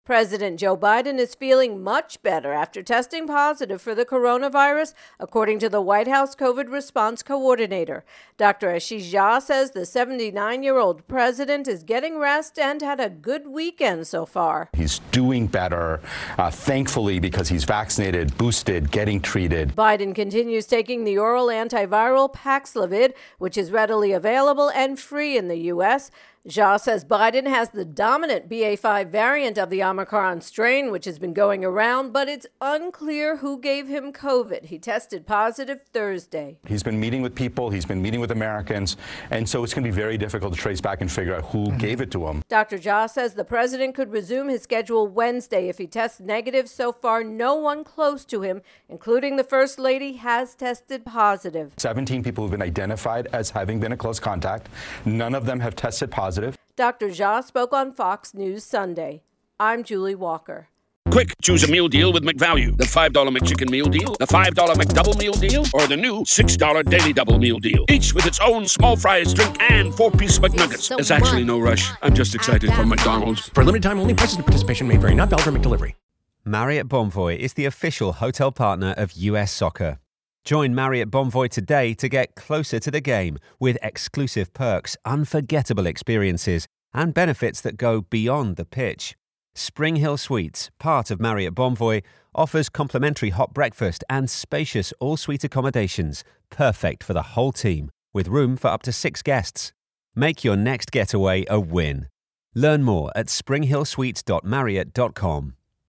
President Joe Biden is feeling much better after testing positive for the coronavirus, according to the White House COVID response coordinator. Dr. Ashish Jha says the 79-year-old president is getting rest and had a good weekend so far. He's doing better, thankfully, because he's vaccinated, boosted, getting treated. Biden continues taking the oral antiviral Paxlovid, which is readily available and free in the U.S. Jha says Biden has the dominant BA.5 variant of the Omicron strain, which has been going around, but it's unclear who gave him COVID. He tested positive Thursday. He's been meeting with people, he's been meeting with Americans, and so it's going to be very difficult to trace back and figure out who gave it to him. Dr. Jha says the president could resume his schedule Wednesday if he tests negative. So far, no one close to him, including the First Lady, has tested positive. 17 people have been identified as having been a close contact. None of them have tested positive. Dr. Jha spoke on Fox News Sunday. I'm Julie Walker. Quick, choose a meal deal with McValue. The $5 McChicken meal deal, the $5 McDouble meal deal, or the new $6 Daily Double meal deal. Each with its own small fries, drink, and 4-piece McNuggets. There's actually no rush. I'm just excited for McDonald's. For a limited time only, prices and participation may vary. Not valid for McDelivery. Marriott Bonvoy is the official hotel partner of US Soccer. Join Marriott Bonvoy today to get closer to the game with exclusive perks, unforgettable experiences, and benefits that go beyond the pitch. Spring Hill Suites, part of Marriott Bonvoy, offers complimentary hot breakfast and spacious all-suite accommodations, perfect for the whole team, with room for up to 6 guests. Make your next getaway a win. Learn more at springhillsuites.marriott.com.